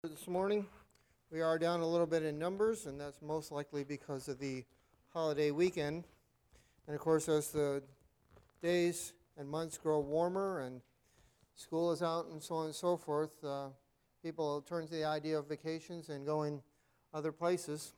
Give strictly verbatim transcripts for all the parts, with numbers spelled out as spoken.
This morning. We are down a little bit in numbers, and that's most likely because of the holiday weekend. And of course, as the days and months grow warmer and school is out and so on and so forth, uh, people turn to the idea of vacations and going other places.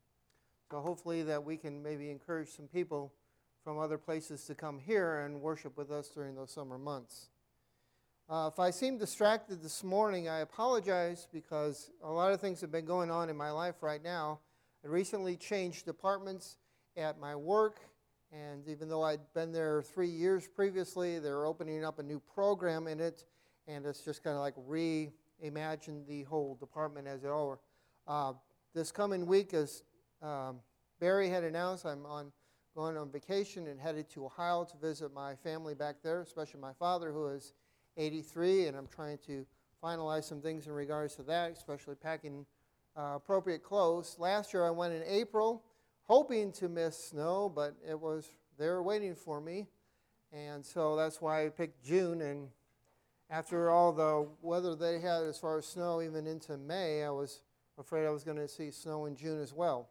So hopefully that we can maybe encourage some people from other places to come here and worship with us during those summer months. Uh, if I seem distracted this morning, I apologize because a lot of things have been going on in my life right now. I recently changed departments at my work, and even though I'd been there three years previously, they're opening up a new program in it, and it's just kind of like reimagine the whole department as it were. Uh, this coming week, as um, Barry had announced, I'm on going on vacation and headed to Ohio to visit my family back there, especially my father, who is eighty-three, and I'm trying to finalize some things in regards to that, especially packing uh, appropriate clothes. Last year I went in April, hoping to miss snow, but it was there waiting for me, and so that's why I picked June. And after all the weather they had as far as snow, even into May, I was afraid I was going to see snow in June as well.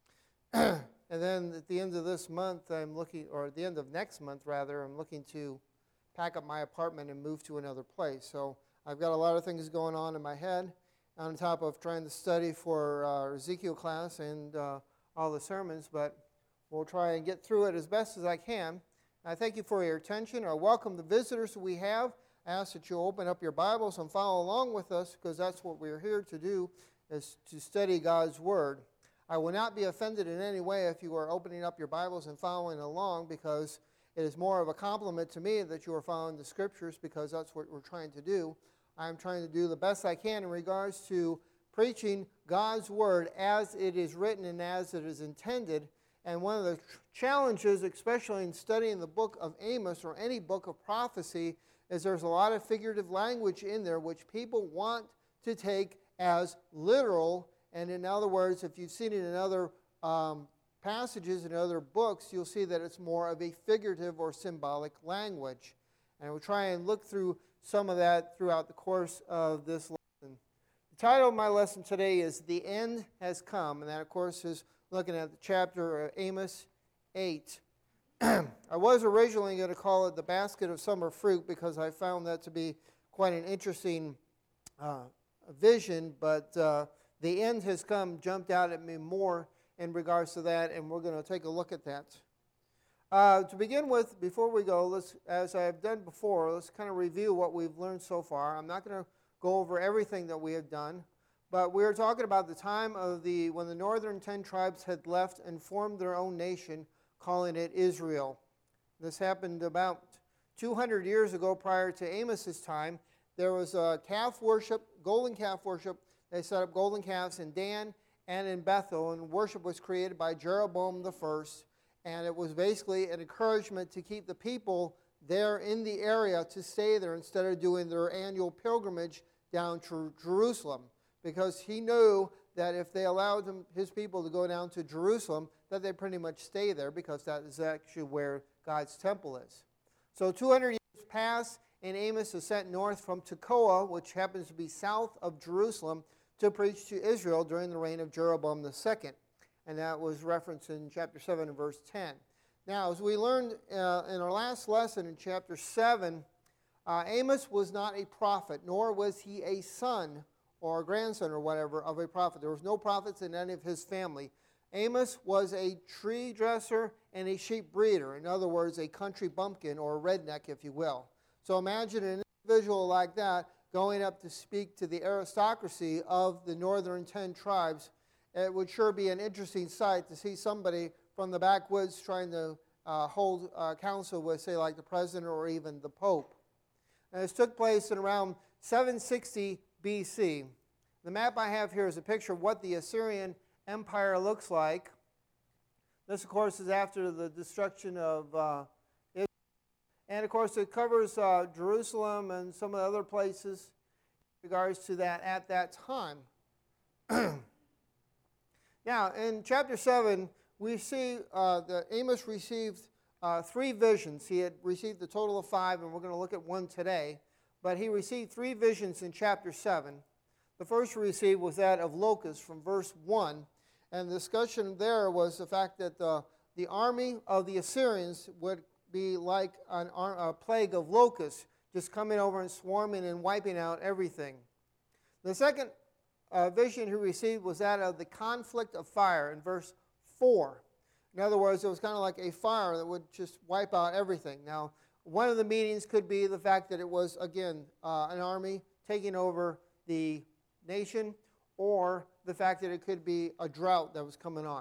And then at the end of this month, I'm looking, or at the end of next month rather, I'm looking to pack up my apartment and move to another place. So I've got a lot of things going on in my head, on top of trying to study for uh, Ezekiel class and uh, all the sermons, but we'll try and get through it as best as I can. I thank you for your attention. I welcome the visitors we have. I ask that you open up your Bibles and follow along with us, because that's what we're here to do, is to study God's Word. I will not be offended in any way if you are opening up your Bibles and following along, because it is more of a compliment to me that you are following the Scriptures, because that's what we're trying to do. I'm trying to do the best I can in regards to preaching God's Word as it is written and as it is intended. And one of the challenges, especially in studying the book of Amos or any book of prophecy, is there's a lot of figurative language in there which people want to take as literal. And in other words, if you've seen it in other um, passages in other books, you'll see that it's more of a figurative or symbolic language. And we'll try and look through some of that throughout the course of this lesson. The title of my lesson today is The End Has Come, and that, of course, is looking at the chapter of Amos eight. I was originally going to call it The Basket of Summer Fruit, because I found that to be quite an interesting uh, vision, but uh, The End Has Come jumped out at me more in regards to that, and we're going to take a look at that. Uh, to begin with, before we go, let's, as I've done before, let's kind of review what we've learned so far. I'm not going to go over everything that we have done, but we were talking about the time of the when the northern ten tribes had left and formed their own nation, calling it Israel. This happened about two hundred years ago, prior to Amos's time. There was a calf worship, golden calf worship. They set up golden calves in Dan and in Bethel, and worship was created by Jeroboam the first, and it was basically an encouragement to keep the people there in the area to stay there instead of doing their annual pilgrimage down to Jerusalem, because he knew that if they allowed them, his people to go down to Jerusalem, that they pretty much stay there, because that is actually where God's temple is. So two hundred years pass, and Amos is sent north from Tekoa, which happens to be south of Jerusalem, to preach to Israel during the reign of Jeroboam the second. And that was referenced in chapter seven and verse ten. Now, as we learned uh, in our last lesson in chapter seven, uh, Amos was not a prophet, nor was he a son or a grandson or whatever of a prophet. There was no prophets in any of his family. Amos was a tree dresser and a sheep breeder. In other words, a country bumpkin or a redneck, if you will. So imagine an individual like that going up to speak to the aristocracy of the northern ten tribes. It would sure be an interesting sight to see somebody from the backwoods trying to uh, hold uh, counsel with, say, like the president or even the Pope. And this took place in around seven sixty B C. The map I have here is a picture of what the Assyrian Empire looks like. This, of course, is after the destruction of uh, And, of course, it covers uh, Jerusalem and some of the other places in regards to that at that time. Now, in chapter seven, we see uh, that Amos received uh, three visions. He had received a total of five, and we're going to look at one today. But he received three visions in chapter seven. The first we received was that of locusts from verse one. And the discussion there was the fact that the, the army of the Assyrians would be like an, a plague of locusts, just coming over and swarming and wiping out everything. The second uh, vision he received was that of the conflict of fire in verse four. In other words, it was kind of like a fire that would just wipe out everything. Now, one of the meanings could be the fact that it was, again, uh, an army taking over the nation, or the fact that it could be a drought that was coming on.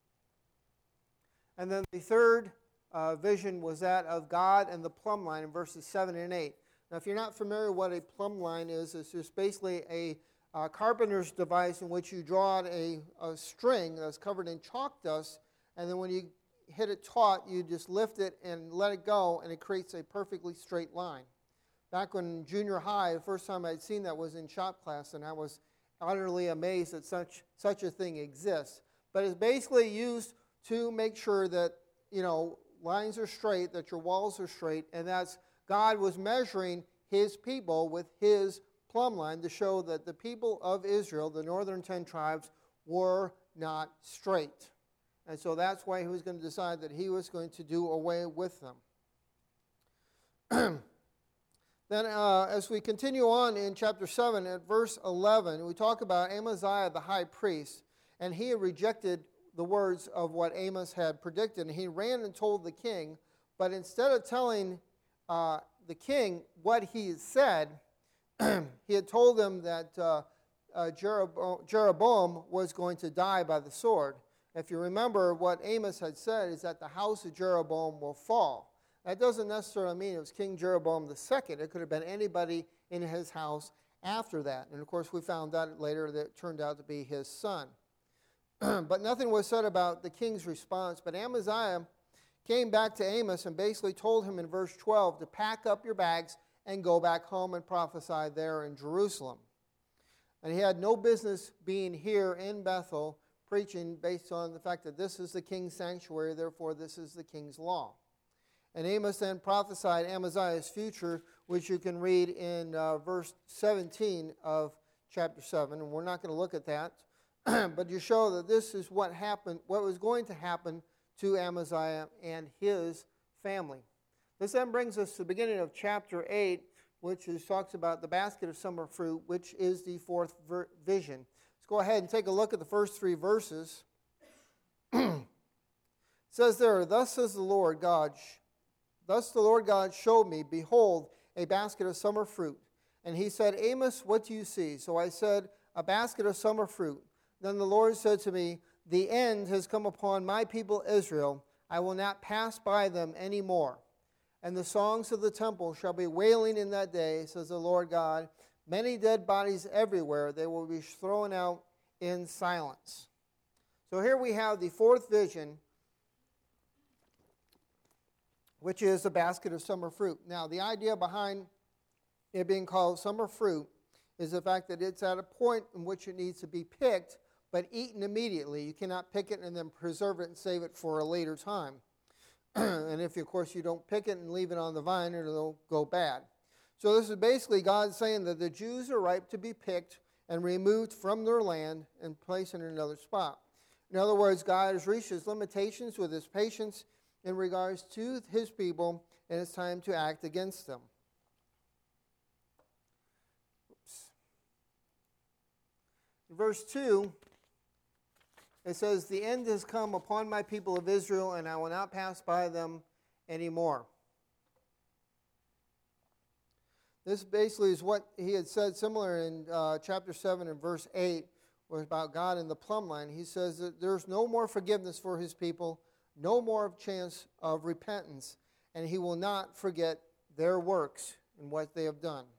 And then the third uh, vision was that of God and the plumb line in verses seven and eight. Now, if you're not familiar what a plumb line is, it's just basically a uh, carpenter's device in which you draw out a, a string that's covered in chalk dust, and then when you hit it taut, you just lift it and let it go, and it creates a perfectly straight line. Back when junior high, the first time I'd seen that was in shop class, and I was utterly amazed that such such a thing exists. But it's basically used to make sure that, you know, lines are straight, that your walls are straight, and that's God was measuring his people with his plumb line to show that the people of Israel, the northern ten tribes, were not straight. And so that's why he was going to decide that he was going to do away with them. Then uh, as we continue on in chapter seven, at verse eleven, we talk about Amaziah the high priest, and he had rejected the words of what Amos had predicted, and he ran and told the king, but instead of telling uh, the king what he had said, he had told him that uh, uh, Jeroboam, Jeroboam was going to die by the sword. If you remember, what Amos had said is that the house of Jeroboam will fall. That doesn't necessarily mean it was King Jeroboam the second. It could have been anybody in his house after that. And of course, we found out later that it turned out to be his son. But nothing was said about the king's response. But Amaziah came back to Amos and basically told him in verse twelve to pack up your bags and go back home and prophesy there in Jerusalem. And he had no business being here in Bethel preaching based on the fact that this is the king's sanctuary, therefore this is the king's law. And Amos then prophesied Amaziah's future, which you can read in uh, verse seventeen of chapter seven. And we're not going to look at that, but you show that this is what happened, what was going to happen to Amaziah and his family. This then brings us to the beginning of chapter eight, which is, talks about the basket of summer fruit, which is the fourth ver- vision. Let's go ahead and take a look at the first three verses. It says there, Thus says the Lord God, Thus the Lord God showed me, behold, a basket of summer fruit. And he said, Amos, what do you see? So I said, a basket of summer fruit. Then the Lord said to me, the end has come upon my people Israel. I will not pass by them any more. And the songs of the temple shall be wailing in that day, says the Lord God. Many dead bodies everywhere. They will be thrown out in silence. So here we have the fourth vision, which is a basket of summer fruit. Now, the idea behind it being called summer fruit is the fact that it's at a point in which it needs to be picked, but eaten immediately. You cannot pick it and then preserve it and save it for a later time. And if, of course, you don't pick it and leave it on the vine, it'll go bad. So this is basically God saying that the Jews are ripe to be picked and removed from their land and placed in another spot. In other words, God has reached his limitations with his patience in regards to his people, and it's time to act against them. Oops. In verse two, it says, the end has come upon my people of Israel, and I will not pass by them anymore. This basically is what he had said similar in uh, chapter seven and verse eight, was about God and the plumb line. He says that there's no more forgiveness for his people, no more chance of repentance, and he will not forget their works and what they have done.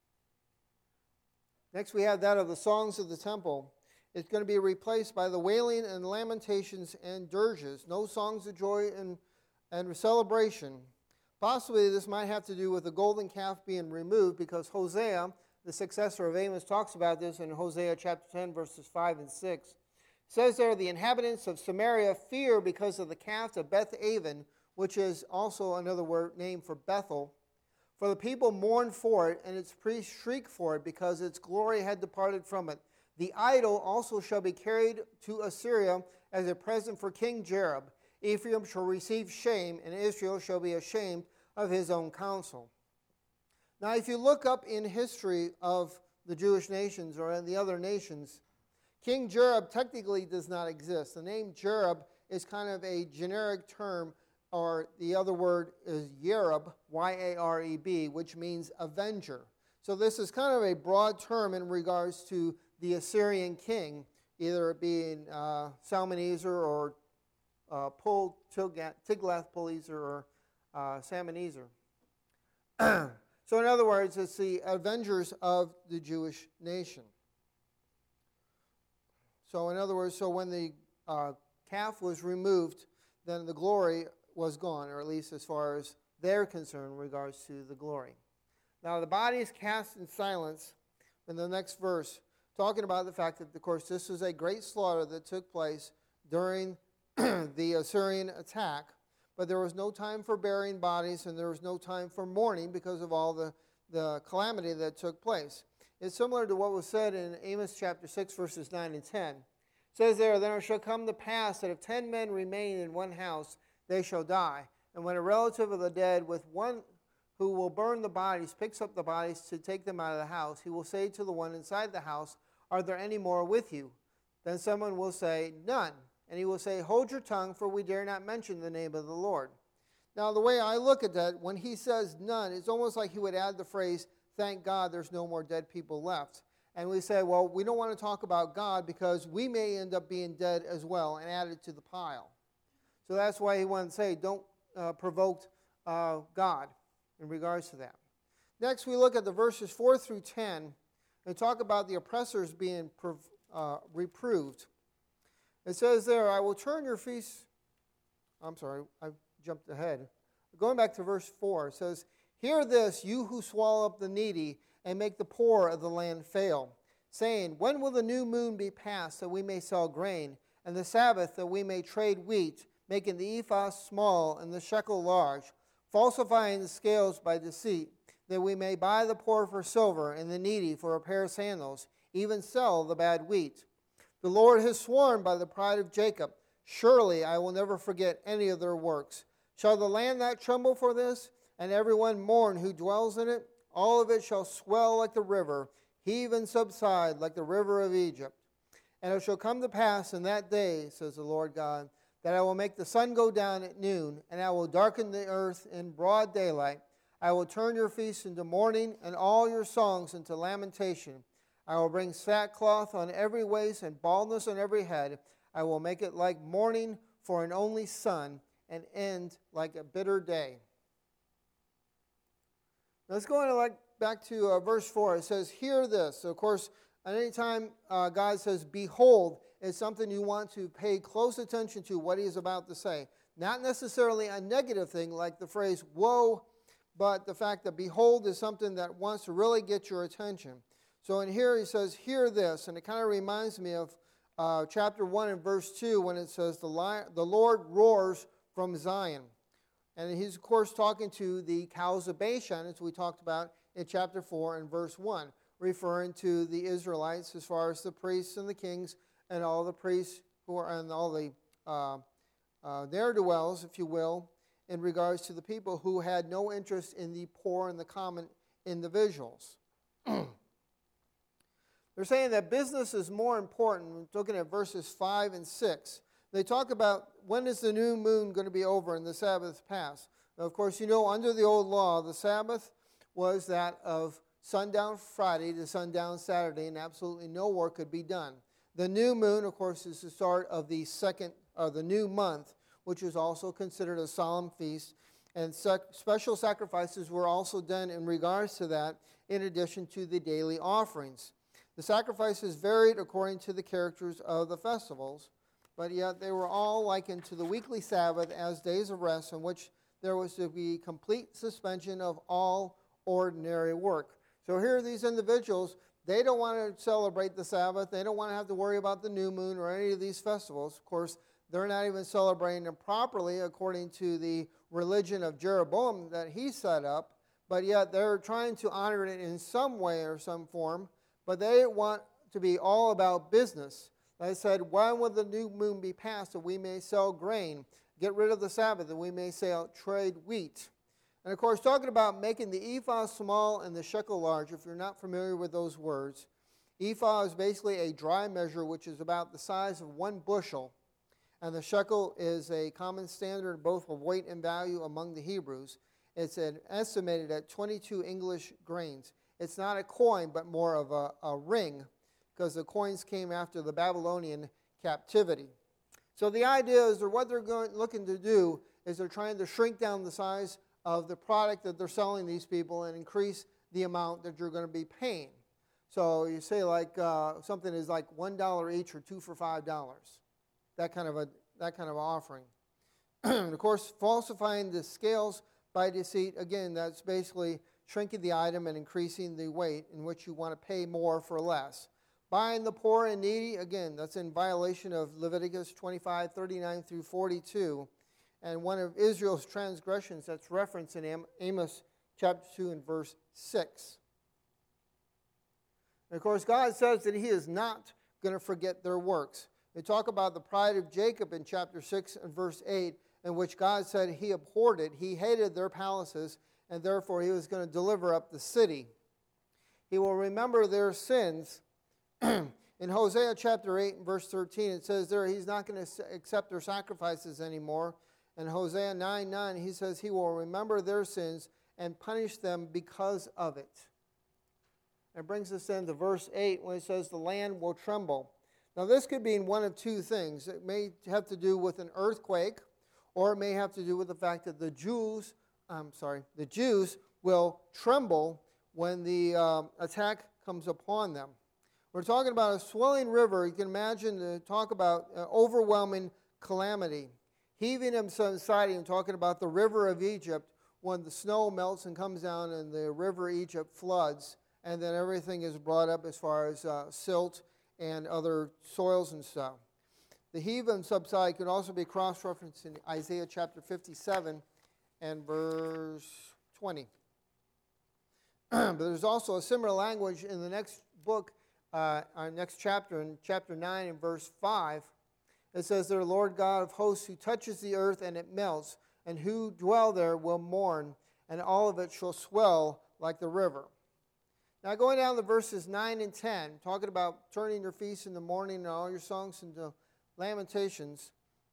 Next we have that of the songs of the temple. It's going to be replaced by the wailing and lamentations and dirges. No songs of joy and, and celebration. Possibly this might have to do with the golden calf being removed, because Hosea, the successor of Amos, talks about this in Hosea chapter ten, verses five and six. It says there, the inhabitants of Samaria fear because of the calf of Beth Aven, which is also another word name for Bethel. For the people mourned for it, and its priests shrieked for it, because its glory had departed from it. The idol also shall be carried to Assyria as a present for King Jareb. Ephraim shall receive shame, and Israel shall be ashamed of his own counsel. Now, if you look up in history of the Jewish nations or in the other nations, King Jareb technically does not exist. The name Jareb is kind of a generic term, or the other word is Yareb, Y A R E B, which means avenger. So this is kind of a broad term in regards to the Assyrian king, either it being uh, Salmaneser or uh, Pul Tiglath-Pileser or uh, Salmaneser. So in other words, it's the avengers of the Jewish nation. So in other words, so when the uh, calf was removed, then the glory was gone, or at least as far as they're concerned in regards to the glory. Now the body is cast in silence in the next verse, talking about the fact that, of course, this was a great slaughter that took place during the Assyrian attack, but there was no time for burying bodies, and there was no time for mourning because of all the, the calamity that took place. It's similar to what was said in Amos chapter six, verses nine and ten. It says there, "Then it shall come to pass that if ten men remain in one house, they shall die. And when a relative of the dead with one who will burn the bodies picks up the bodies to take them out of the house, he will say to the one inside the house, 'Are there any more with you?' Then someone will say, 'None.' And he will say, 'Hold your tongue, for we dare not mention the name of the Lord.'" Now, the way I look at that, when he says none, it's almost like he would add the phrase, "Thank God there's no more dead people left." And we say, well, we don't want to talk about God because we may end up being dead as well and added to the pile. So that's why he wanted to say, don't uh, provoke uh, God in regards to that. Next, we look at the verses four through ten and talk about the oppressors being uh, reproved. It says there, "I will turn your feast." I'm sorry, I jumped ahead. Going back to verse four, it says, "Hear this, you who swallow up the needy and make the poor of the land fail, saying, when will the new moon be passed that we may sell grain, and the Sabbath that we may trade wheat, making the ephah small and the shekel large, falsifying the scales by deceit, that we may buy the poor for silver and the needy for a pair of sandals, even sell the bad wheat. The Lord has sworn by the pride of Jacob, surely I will never forget any of their works. Shall the land not tremble for this, and everyone mourn who dwells in it? All of it shall swell like the river, heave and subside like the river of Egypt. And it shall come to pass in that day, says the Lord God, that I will make the sun go down at noon, and I will darken the earth in broad daylight. I will turn your feasts into mourning, and all your songs into lamentation. I will bring sackcloth on every waist and baldness on every head. I will make it like mourning for an only son, and end like a bitter day." Now let's go on like back to uh, verse four. It says, "Hear this." So of course, at any time uh, God says, "Behold," it's something you want to pay close attention to what he is about to say. Not necessarily a negative thing like the phrase, "Woe," but the fact that "behold" is something that wants to really get your attention. So in here he says, "Hear this," and it kind of reminds me of uh, chapter one and verse two when it says, the, lion, the Lord roars from Zion. And he's, of course, talking to the cows of Bashan, as we talked about in chapter four and verse one, referring to the Israelites as far as the priests and the kings and all the priests who are, and all the uh, uh, ne'er-do-wells, if you will, in regards to the people who had no interest in the poor and the common individuals. They're saying that business is more important. Looking at verses five and six, they talk about when is the new moon going to be over and the Sabbath pass. Now, of course, you know, under the old law, the Sabbath was that of sundown Friday to sundown Saturday, and absolutely no work could be done. The new moon, of course, is the start of the second, or the new month, which is also considered a solemn feast, and sec- special sacrifices were also done in regards to that, in addition to the daily offerings. The sacrifices varied according to the characters of the festivals, but yet they were all likened to the weekly Sabbath as days of rest in which there was to be complete suspension of all ordinary work. So here are these individuals, they don't want to celebrate the Sabbath, they don't want to have to worry about the new moon or any of these festivals. Of course, they're not even celebrating them properly according to the religion of Jeroboam that he set up, but yet they're trying to honor it in some way or some form, but they want to be all about business. They said, when will the new moon be passed that we may sell grain? Get rid of the Sabbath that we may sell, trade wheat. And of course, talking about making the ephah small and the shekel large, if you're not familiar with those words, ephah is basically a dry measure which is about the size of one bushel. And the shekel is a common standard both of weight and value among the Hebrews. It's an estimated at twenty-two English grains. It's not a coin, but more of a, a ring, because the coins came after the Babylonian captivity. So the idea is that what they're going, looking to do is they're trying to shrink down the size of the product that they're selling these people and increase the amount that you're going to be paying. So you say like uh, something is like one dollar each or two for five dollars. That kind of a that kind of offering. And of course, falsifying the scales by deceit, again, that's basically shrinking the item and increasing the weight in which you want to pay more for less. Buying the poor and needy, again, that's in violation of Leviticus twenty-five, thirty-nine through forty-two. And one of Israel's transgressions that's referenced in Am- Amos chapter two and verse six. And of course, God says that He is not going to forget their works. They talk about the pride of Jacob in chapter six and verse eight, in which God said He abhorred it, He hated their palaces, and therefore He was going to deliver up the city. He will remember their sins. In Hosea chapter eight and verse thirteen, it says there He's not going to accept their sacrifices anymore. In Hosea nine nine, He says He will remember their sins and punish them because of it. It brings us then to verse eight when it says the land will tremble. Now this could mean one of two things. It may have to do with an earthquake, or it may have to do with the fact that the Jews, I'm sorry, the Jews will tremble when the um, attack comes upon them. We're talking about a swelling river. You can imagine to talk about uh, overwhelming calamity. Heaving and subsiding, talking about the river of Egypt when the snow melts and comes down and the river Egypt floods, and then everything is brought up as far as uh, silt and other soils and stuff. The heave and subside can also be cross-referenced in Isaiah chapter fifty-seven and verse twenty. But there's also a similar language in the next book, uh, our next chapter, in chapter nine and verse five. It says, "The Lord God of hosts, who touches the earth and it melts, and who dwell there will mourn, and all of it shall swell like the river." Now going down to verses nine and ten, talking about turning your feasts in the morning and all your songs into lamentations,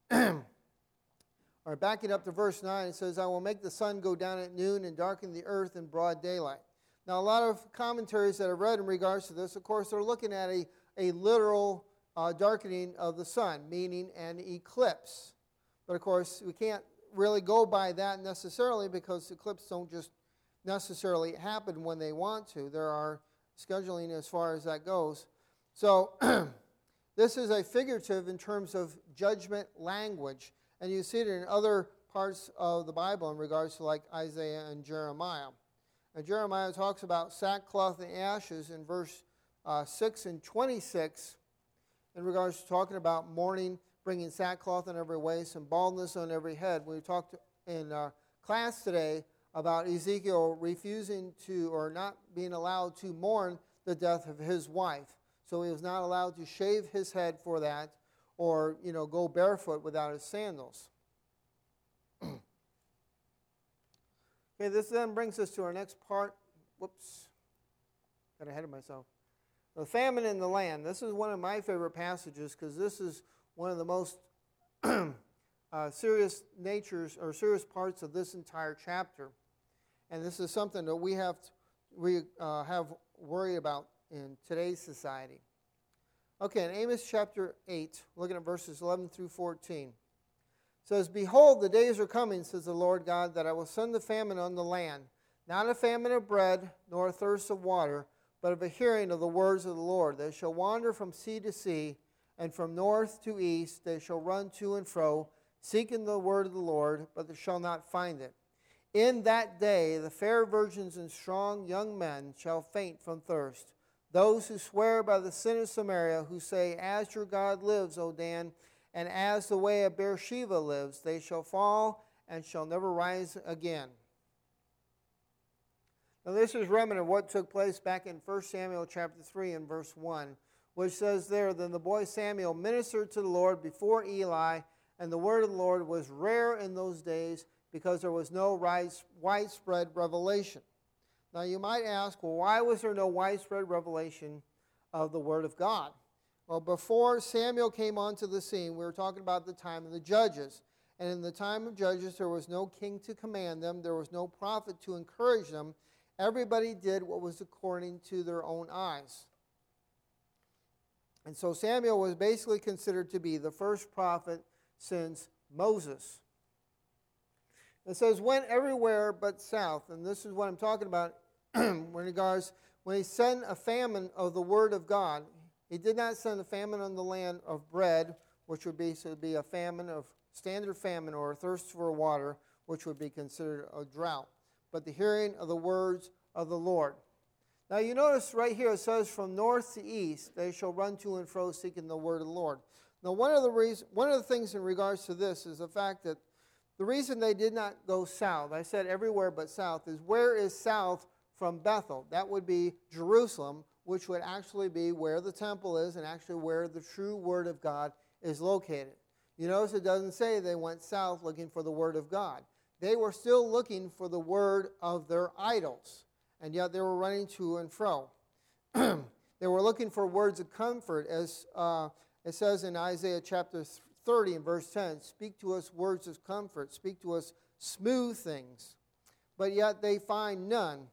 or backing up to verse nine, it says, "I will make the sun go down at noon and darken the earth in broad daylight." Now a lot of commentaries that I've read in regards to this, of course, they're looking at a, a literal uh, darkening of the sun, meaning an eclipse. But of course, we can't really go by that necessarily because eclipses don't just necessarily happen when they want to. There are scheduling as far as that goes. So this is a figurative in terms of judgment language. And you see it in other parts of the Bible in regards to like Isaiah and Jeremiah. And Jeremiah talks about sackcloth and ashes in verse uh, six and twenty-six in regards to talking about mourning, bringing sackcloth on every waist and baldness on every head. We talked in our class today about Ezekiel refusing to or not being allowed to mourn the death of his wife. So he was not allowed to shave his head for that or, you know, go barefoot without his sandals. Okay, this then brings us to our next part. Whoops, got ahead of myself. The famine in the land. This is one of my favorite passages because this is one of the most uh, serious natures or serious parts of this entire chapter. And this is something that we have to, we uh, have worry about in today's society. Okay, in Amos chapter eight, looking at verses eleven through fourteen. It says, "Behold, the days are coming, says the Lord God, that I will send the famine on the land, not a famine of bread, nor a thirst of water, but of a hearing of the words of the Lord. They shall wander from sea to sea, and from north to east they shall run to and fro, seeking the word of the Lord, but they shall not find it. In that day the fair virgins and strong young men shall faint from thirst. Those who swear by the sin of Samaria, who say, As your God lives, O Dan, and as the way of Beersheba lives, they shall fall and shall never rise again." Now this is remnant of what took place back in First Samuel chapter three and verse one, which says there, Then the boy Samuel ministered to the Lord before Eli, and the word of the Lord was rare in those days because there was no widespread revelation. Now you might ask, well, why was there no widespread revelation of the word of God? Well, before Samuel came onto the scene, we were talking about the time of the judges. And in the time of judges, there was no king to command them. There was no prophet to encourage them. Everybody did what was according to their own eyes. And so Samuel was basically considered to be the first prophet since Moses. It says, went everywhere but south. And this is what I'm talking about when regards, when he sent a famine of the word of God. He did not send a famine on the land of bread, which would be, so it'd be a famine of standard famine, or a thirst for water, which would be considered a drought, but the hearing of the words of the Lord. Now you notice right here it says, from north to east they shall run to and fro seeking the word of the Lord. Now one of the reason, one of the things in regards to this is the fact that the reason they did not go south, I said everywhere but south, is where is south from Bethel? That would be Jerusalem, which would actually be where the temple is and actually where the true word of God is located. You notice it doesn't say they went south looking for the word of God. They were still looking for the word of their idols, and yet they were running to and fro. They were looking for words of comfort, as uh, it says in Isaiah chapter thirty and verse ten, speak to us words of comfort, speak to us smooth things. But yet they find none.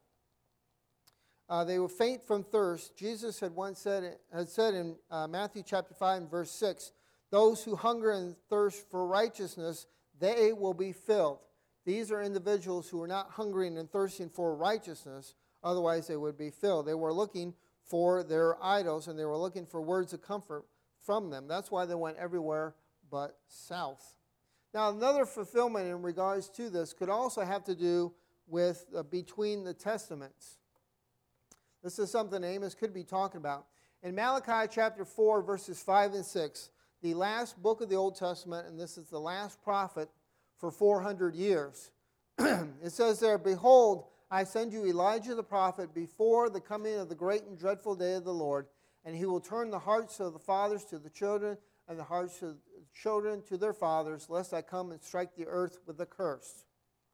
Uh, they were faint from thirst. Jesus had once said, had said in uh, Matthew chapter five and verse six, those who hunger and thirst for righteousness, they will be filled. These are individuals who are not hungering and thirsting for righteousness, otherwise they would be filled. They were looking for their idols, and they were looking for words of comfort from them. That's why they went everywhere but south. Now, another fulfillment in regards to this could also have to do with uh, between the testaments. This is something Amos could be talking about. In Malachi chapter four, verses five and six, the last book of the Old Testament, and this is the last prophet for four hundred years. It says there, behold, I send you Elijah the prophet before the coming of the great and dreadful day of the Lord, and he will turn the hearts of the fathers to the children, and the hearts of the children to their fathers, lest I come and strike the earth with a curse.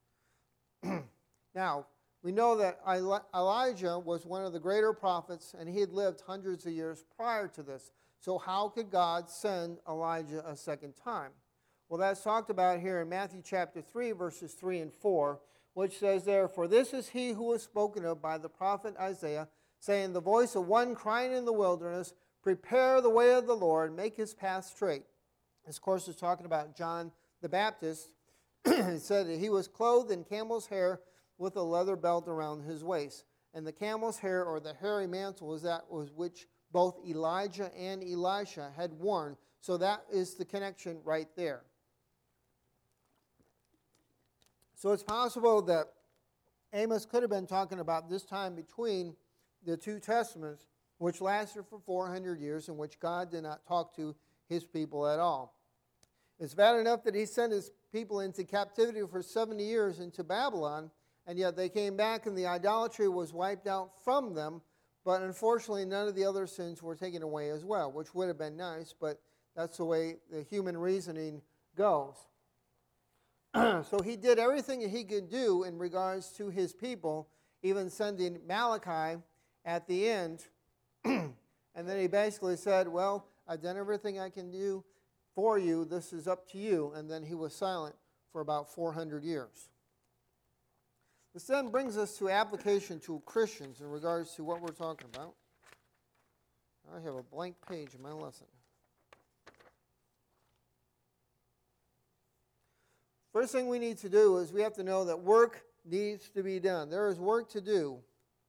Now, we know that Elijah was one of the greater prophets, and he had lived hundreds of years prior to this. So how could God send Elijah a second time? Well, that's talked about here in Matthew chapter three, verses three and four, which says there, for this is he who was spoken of by the prophet Isaiah, saying, the voice of one crying in the wilderness, prepare the way of the Lord, make his path straight. This, of course, is talking about John the Baptist. It said that he was clothed in camel's hair with a leather belt around his waist. And the camel's hair, or the hairy mantle, was that was which both Elijah and Elisha had worn. So that is the connection right there. So it's possible that Amos could have been talking about this time between the two testaments, which lasted for four hundred years, in which God did not talk to his people at all. It's bad enough that he sent his people into captivity for seventy years into Babylon, and yet they came back and the idolatry was wiped out from them. But unfortunately, none of the other sins were taken away as well, which would have been nice, but that's the way the human reasoning goes. So he did everything that he could do in regards to his people, even sending Malachi at the end. And then he basically said, well, I've done everything I can do for you. This is up to you. And then he was silent for about four hundred years. This then brings us to application to Christians in regards to what we're talking about. I have a blank page in my lesson. First thing we need to do is we have to know that work needs to be done. There is work to do.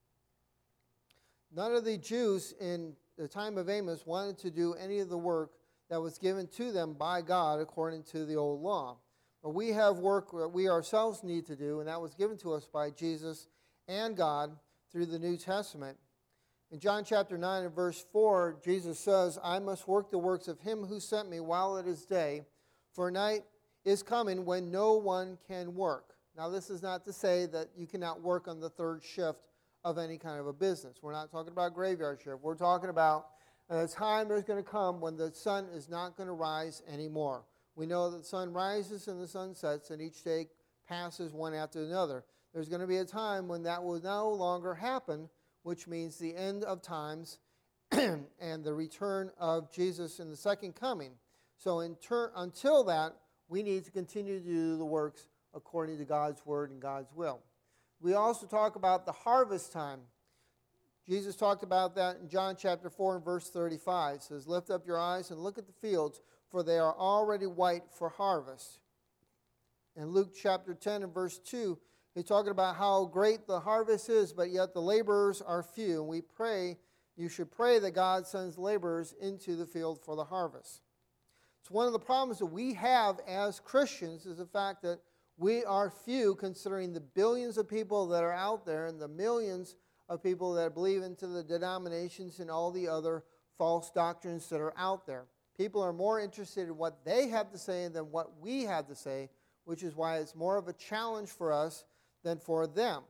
None of the Jews in the time of Amos wanted to do any of the work that was given to them by God according to the old law. But we have work that we ourselves need to do, and that was given to us by Jesus and God through the New Testament. In John chapter nine and verse four, Jesus says, I must work the works of him who sent me while it is day, for night is coming when no one can work. Now, this is not to say that you cannot work on the third shift of any kind of a business. We're not talking about graveyard shift. We're talking about a time there's going to come when the sun is not going to rise anymore. We know that the sun rises and the sun sets, and each day passes one after another. There's going to be a time when that will no longer happen, which means the end of times and the return of Jesus in the second coming. So in ter- until that, we need to continue to do the works according to God's word and God's will. We also talk about the harvest time. Jesus talked about that in John chapter four and verse thirty-five. It says, "Lift up your eyes and look at the fields, for they are already white for harvest." In Luke chapter ten and verse two, he's talking about how great the harvest is, but yet the laborers are few. And we pray, you should pray that God sends laborers into the field for the harvest. It's one of the problems that we have as Christians is the fact that we are few considering the billions of people that are out there and the millions of people that believe into the denominations and all the other false doctrines that are out there. People are more interested in what they have to say than what we have to say, which is why it's more of a challenge for us than for them.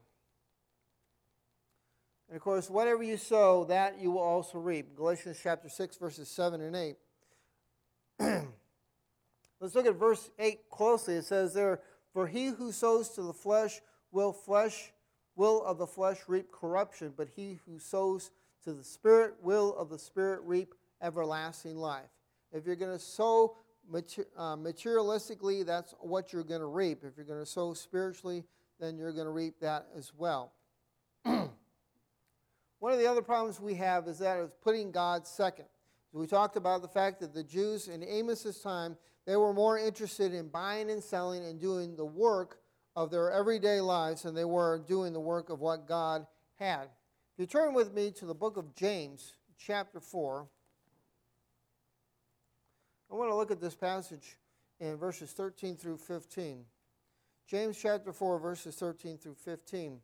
And of course, whatever you sow, that you will also reap. Galatians chapter six, verses seven and eight. Let's look at verse eight closely. It says there, "For he who sows to the flesh will flesh will of the flesh reap corruption, but he who sows to the Spirit will of the Spirit reap everlasting life." If you're going to sow mater- uh, materialistically, that's what you're going to reap. If you're going to sow spiritually, then you're going to reap that as well. One of the other problems we have is that it's putting God second. We talked about the fact that the Jews in Amos's time, they were more interested in buying and selling and doing the work of their everyday lives than they were doing the work of what God had. If you turn with me to the book of James, chapter four, I want to look at this passage in verses thirteen through fifteen. James chapter four, verses thirteen through fifteen.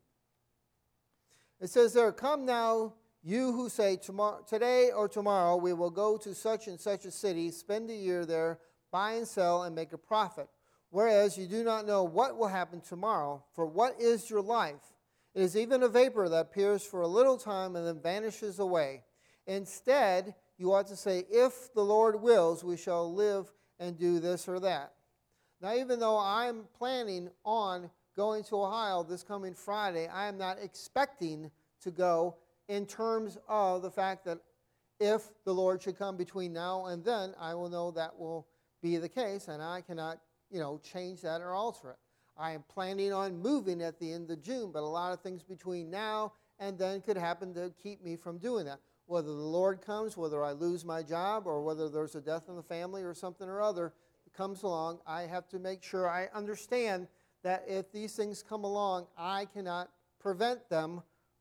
It says there, "Come now, you who say, tomorrow, today or tomorrow we will go to such and such a city, spend a year there, buy and sell, and make a profit. Whereas you do not know what will happen tomorrow. For what is your life? It is even a vapor that appears for a little time and then vanishes away. Instead, you ought to say, if the Lord wills, we shall live and do this or that." Now, even though I'm planning on going to Ohio this coming Friday, I am not expecting to go in terms of the fact that if the Lord should come between now and then, I will know that will be the case, and I cannot, you know, change that or alter it. I am planning on moving at the end of June, but a lot of things between now and then could happen to keep me from doing that. Whether the Lord comes, whether I lose my job, or whether there's a death in the family or something or other that comes along, I have to make sure I understand that if these things come along, I cannot prevent them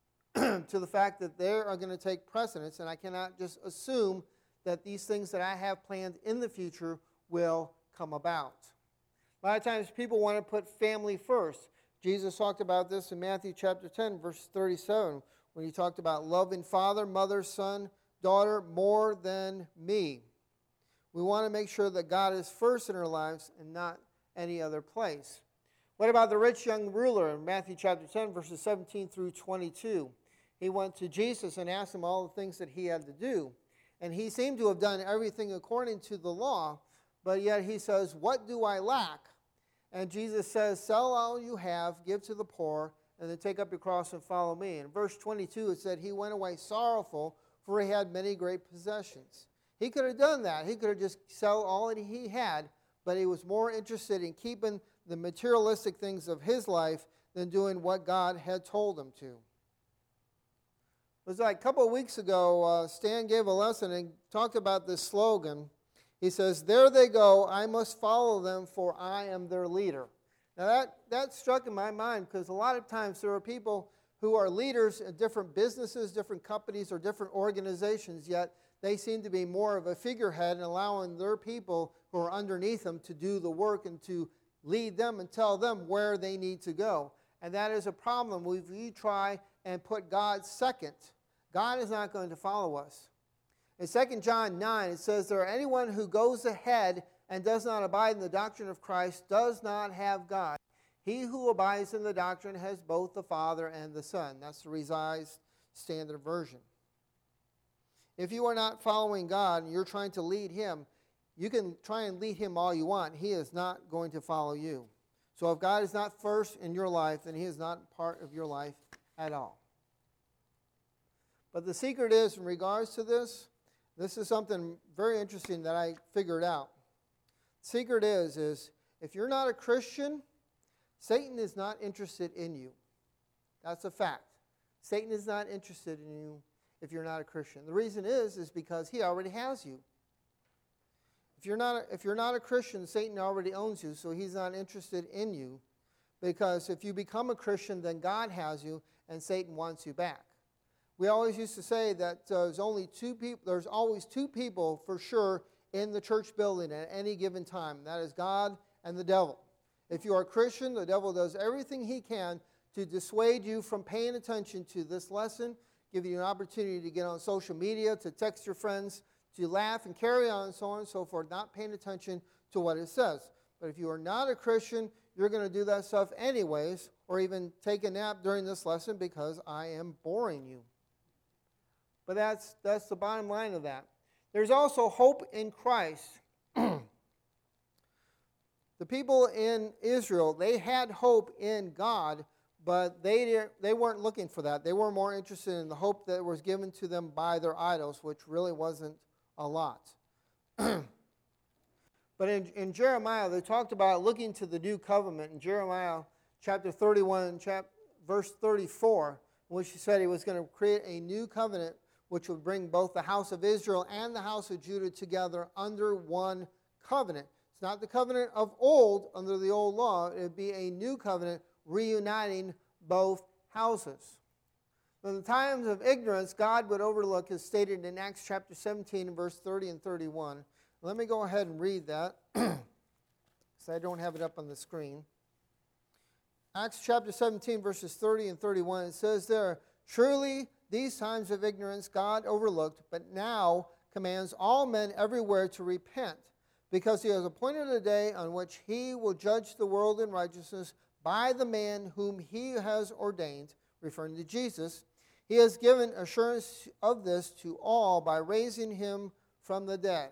to the fact that they are going to take precedence, and I cannot just assume that these things that I have planned in the future will come about. A lot of times people want to put family first. Jesus talked about this in Matthew chapter ten, verse thirty-seven, when he talked about loving father, mother, son, daughter more than me. We want to make sure that God is first in our lives and not any other place. What about the rich young ruler in Matthew chapter ten, verses seventeen through twenty-two? He went to Jesus and asked him all the things that he had to do. And he seemed to have done everything according to the law, but yet he says, "What do I lack?" And Jesus says, "Sell all you have, give to the poor, and then take up your cross and follow me." In verse twenty-two, it said, "He went away sorrowful, for he had many great possessions." He could have done that. He could have just sell all that he had, but he was more interested in keeping the materialistic things of his life than doing what God had told him to. It was like a couple of weeks ago, uh, Stan gave a lesson and talked about this slogan. He says, "There they go, I must follow them, for I am their leader." Now that, that struck in my mind because a lot of times there are people who are leaders in different businesses, different companies, or different organizations, yet they seem to be more of a figurehead and allowing their people who are underneath them to do the work and to lead them and tell them where they need to go. And that is a problem. If we try and put God second, God is not going to follow us. In Second John nine, it says, "There anyone who goes ahead and does not abide in the doctrine of Christ does not have God. He who abides in the doctrine has both the Father and the Son. That's the Revised Standard Version. If you are not following God and you're trying to lead Him, you can try and lead Him all you want. He is not going to follow you. So if God is not first in your life, then He is not part of your life at all. But the secret is, in regards to this, this is something very interesting that I figured out. The secret is, is if you're not a Christian, Satan is not interested in you. That's a fact. Satan is not interested in you if you're not a Christian. The reason is, is because he already has you. If you're not a, if you're not a Christian, Satan already owns you, so he's not interested in you. Because if you become a Christian, then God has you, and Satan wants you back. We always used to say that uh, there's only two people. There's always two people for sure in the church building at any given time. And that is God and the devil. If you are a Christian, the devil does everything he can to dissuade you from paying attention to this lesson, give you an opportunity to get on social media, to text your friends, to laugh and carry on, and so on and so forth, not paying attention to what it says. But if you are not a Christian, you're going to do that stuff anyways, or even take a nap during this lesson because I am boring you. But that's that's the bottom line of that. There's also hope in Christ. The people in Israel, they had hope in God, but they they weren't looking for that. They were more interested in the hope that was given to them by their idols, which really wasn't a lot. But in, in Jeremiah, they talked about looking to the new covenant. In Jeremiah chapter thirty-one, chap, verse thirty-four, which he said he was going to create a new covenant which would bring both the house of Israel and the house of Judah together under one covenant. It's not the covenant of old under the old law. It would be a new covenant reuniting both houses. In the times of ignorance, God would overlook, as stated in Acts chapter seventeen, verse thirty and thirty-one. Let me go ahead and read that, because I don't have it up on the screen. Acts chapter seventeen, verses thirty and thirty-one, it says there, "Surely these times of ignorance God overlooked, but now commands all men everywhere to repent, because he has appointed a day on which he will judge the world in righteousness by the man whom he has ordained," referring to Jesus. "He has given assurance of this to all by raising him from the dead."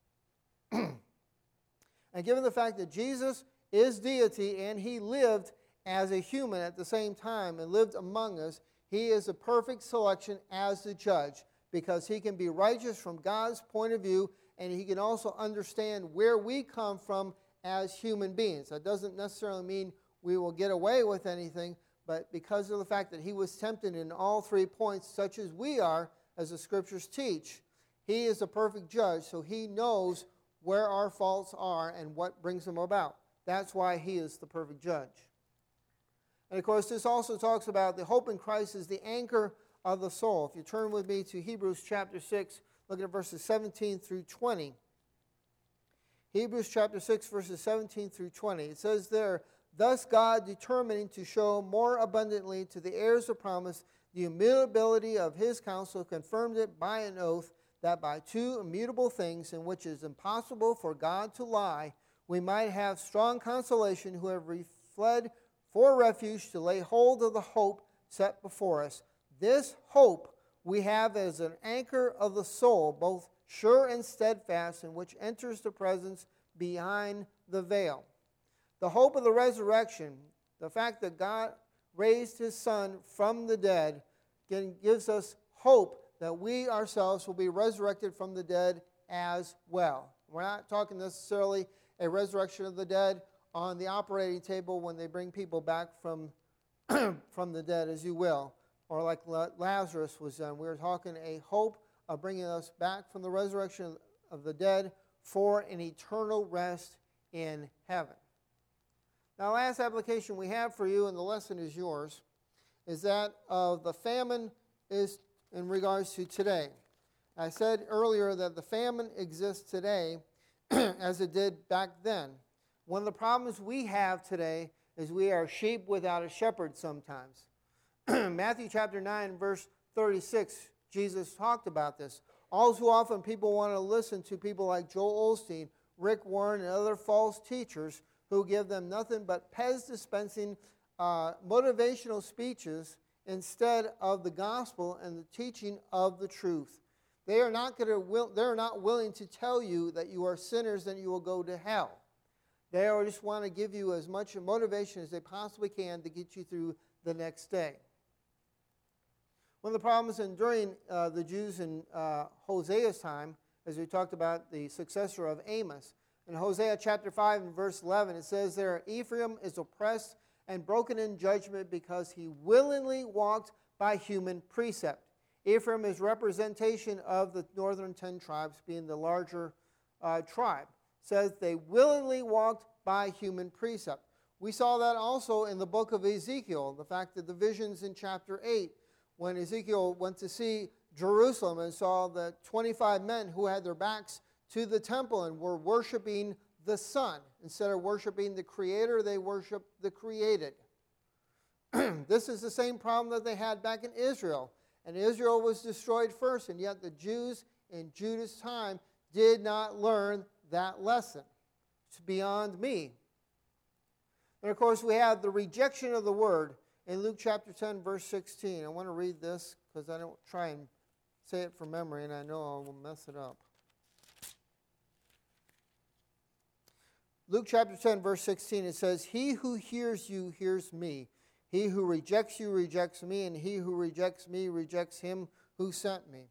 And given the fact that Jesus is deity and he lived as a human at the same time and lived among us, he is a perfect selection as the judge, because he can be righteous from God's point of view, and he can also understand where we come from as human beings. That doesn't necessarily mean we will get away with anything, but because of the fact that he was tempted in all three points, such as we are, as the Scriptures teach, he is a perfect judge, so he knows where our faults are and what brings them about. That's why he is the perfect judge. And of course, this also talks about the hope in Christ is the anchor of the soul. If you turn with me to Hebrews chapter six, look at verses seventeen through twenty. Hebrews chapter six, verses seventeen through twenty. It says there, "Thus God, determining to show more abundantly to the heirs of promise the immutability of his counsel, confirmed it by an oath, that by two immutable things in which it is impossible for God to lie, we might have strong consolation who have fled for refuge to lay hold of the hope set before us. This hope we have as an anchor of the soul, both sure and steadfast, in which enters the presence behind the veil." The hope of the resurrection, the fact that God raised his Son from the dead, gives us hope that we ourselves will be resurrected from the dead as well. We're not talking necessarily a resurrection of the dead on the operating table when they bring people back from, from the dead, as you will, or like Lazarus was done. We were talking a hope of bringing us back from the resurrection of the dead for an eternal rest in heaven. Now, last application we have for you, and the lesson is yours, is that of the famine is in regards to today. I said earlier that the famine exists today as it did back then. One of the problems we have today is we are sheep without a shepherd sometimes. Matthew chapter nine, verse thirty-six, Jesus talked about this. All too often people want to listen to people like Joel Osteen, Rick Warren, and other false teachers who give them nothing but Pez dispensing uh, motivational speeches instead of the gospel and the teaching of the truth. They are not going to will, they're not willing to tell you that you are sinners and you will go to hell. They just want to give you as much motivation as they possibly can to get you through the next day. One of the problems in, during uh, the Jews in uh, Hosea's time, as we talked about the successor of Amos, in Hosea chapter five and verse eleven, it says there, Ephraim is oppressed and broken in judgment because he willingly walked by human precept. Ephraim is representation of the northern ten tribes, being the larger uh, tribe. It says they willingly walked by human precept. We saw that also in the book of Ezekiel, the fact that the visions in chapter eight, when Ezekiel went to see Jerusalem and saw the twenty-five men who had their backs to the temple and were worshiping the Son. Instead of worshiping the Creator, they worshiped the created. This is the same problem that they had back in Israel. And Israel was destroyed first, and yet the Jews in Judah's time did not learn that lesson. It's beyond me. And of course, we have the rejection of the word in Luke chapter ten, verse sixteen. I want to read this because I don't try and say it from memory, and I know I will mess it up. Luke chapter ten, verse sixteen, it says, He who hears you hears me. He who rejects you rejects me, and he who rejects me rejects him who sent me.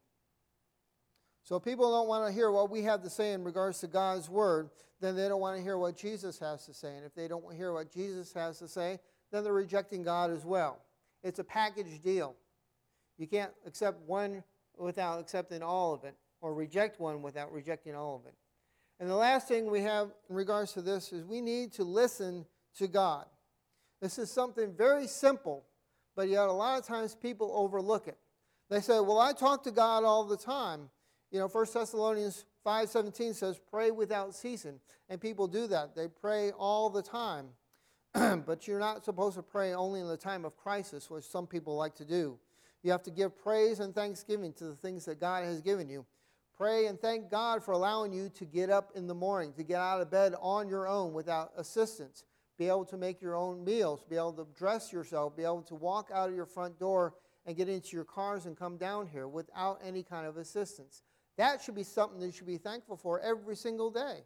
So people don't want to hear what we have to say in regards to God's word, then they don't want to hear what Jesus has to say. And if they don't hear what Jesus has to say, then they're rejecting God as well. It's a package deal. You can't accept one without accepting all of it, or reject one without rejecting all of it. And the last thing we have in regards to this is we need to listen to God. This is something very simple, but yet a lot of times people overlook it. They say, well, I talk to God all the time. You know, First Thessalonians five seventeen says, pray without ceasing. And people do that. They pray all the time. But you're not supposed to pray only in the time of crisis, which some people like to do. You have to give praise and thanksgiving to the things that God has given you. Pray and thank God for allowing you to get up in the morning, to get out of bed on your own without assistance, be able to make your own meals, be able to dress yourself, be able to walk out of your front door and get into your cars and come down here without any kind of assistance. That should be something that you should be thankful for every single day.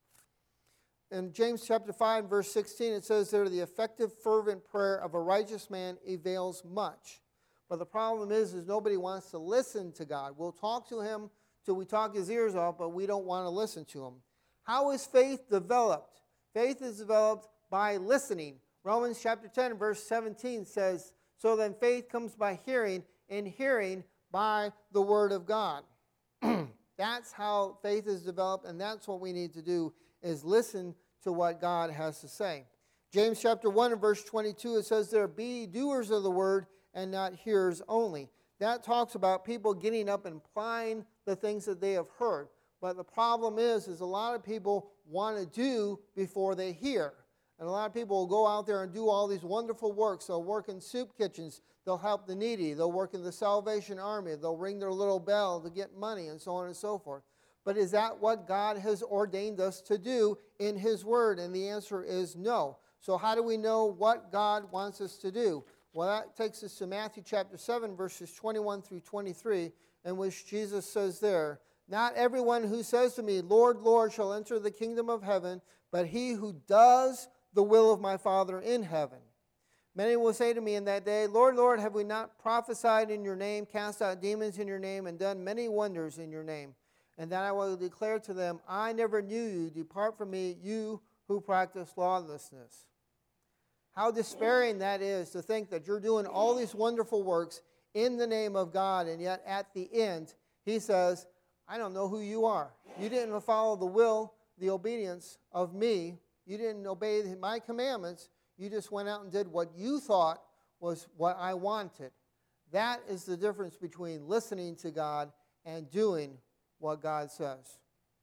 In James chapter five, verse sixteen, it says there, the effective, fervent prayer of a righteous man avails much. But the problem is, is nobody wants to listen to God. We'll talk to him till we talk his ears off, but we don't want to listen to him. How is faith developed? Faith is developed by listening. Romans chapter ten, verse seventeen says, so then faith comes by hearing, and hearing by the word of God. That's how faith is developed, and that's what we need to do, is listen to what God has to say. James chapter one and verse twenty-two, it says there, be doers of the word and not hearers only. That talks about people getting up and applying the things that they have heard. But the problem is, is a lot of people want to do before they hear. And a lot of people will go out there and do all these wonderful works. They'll work in soup kitchens. They'll help the needy. They'll work in the Salvation Army. They'll ring their little bell to get money and so on and so forth. But is that what God has ordained us to do in His Word? And the answer is no. So how do we know what God wants us to do? Well, that takes us to Matthew chapter seven, verses twenty-one through twenty-three, in which Jesus says there, not everyone who says to me, Lord, Lord, shall enter the kingdom of heaven, but he who does the will of my Father in heaven. Many will say to me in that day, Lord, Lord, have we not prophesied in your name, cast out demons in your name, and done many wonders in your name? And then I will declare to them, I never knew you. Depart from me, you who practice lawlessness. How despairing that is to think that you're doing all these wonderful works in the name of God, and yet at the end, He says, I don't know who you are. You didn't follow the will, the obedience of me. You didn't obey my commandments. You just went out and did what you thought was what I wanted. That is the difference between listening to God and doing what God says.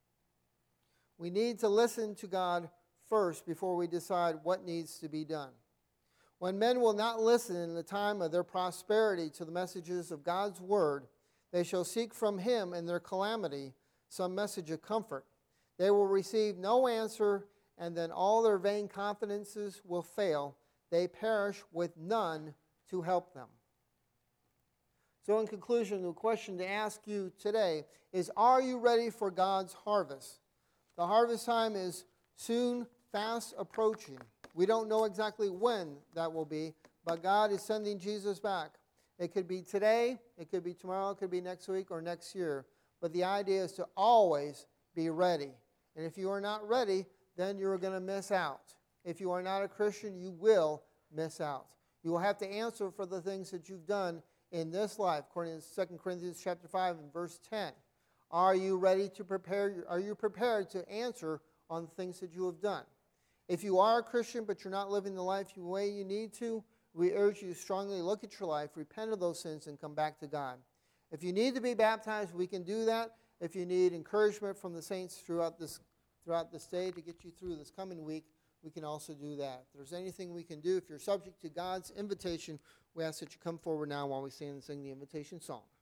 We need to listen to God first before we decide what needs to be done. When men will not listen in the time of their prosperity to the messages of God's word, they shall seek from Him in their calamity some message of comfort. They will receive no answer, and then all their vain confidences will fail. They perish with none to help them. So in conclusion, the question to ask you today is, are you ready for God's harvest? The harvest time is soon, fast approaching. We don't know exactly when that will be, but God is sending Jesus back. It could be today, it could be tomorrow, it could be next week or next year. But the idea is to always be ready. And if you are not ready, then you're going to miss out. If you are not a Christian, you will miss out. You will have to answer for the things that you've done in this life, according to Second Corinthians chapter five and verse ten. Are you ready to prepare? Are you prepared to answer on the things that you have done? If you are a Christian but you're not living the life the way you need to, we urge you to strongly look at your life, repent of those sins, and come back to God. If you need to be baptized, we can do that. If you need encouragement from the saints throughout this throughout this day to get you through this coming week, we can also do that. If there's anything we can do, if you're subject to God's invitation, we ask that you come forward now while we stand and sing the invitation song.